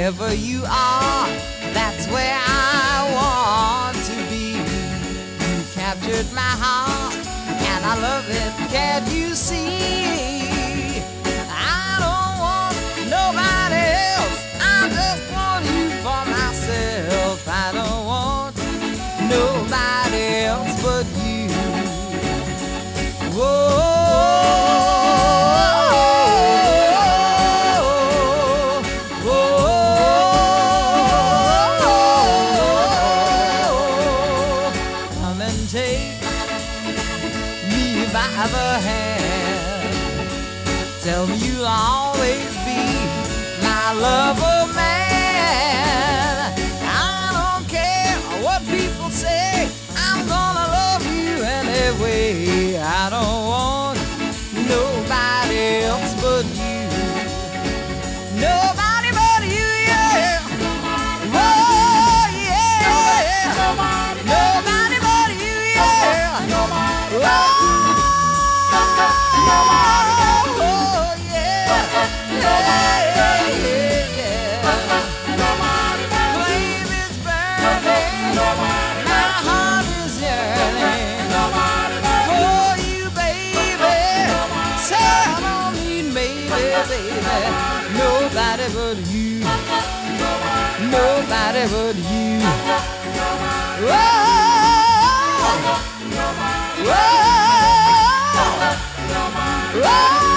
Wherever you are, that's where I want to be. You captured my heart, and I love it, can't you see? I don't want nobody else, I just want you for myself. I don't want nobody else but you. Whoa. Take me by the hand, tell me you'll always be my lover man. I don't care what people say, I'm gonna love you anyway. I don't want nobody else but you. Nobody but you, yeah. Oh, yeah. Nobody but you, yeah. Oh, yeah. Flame is burning, my heart is yearning for you, baby. Say I don't need maybe, baby. Nobody but you. Nobody but you. Whoa. Whoa. Whoa.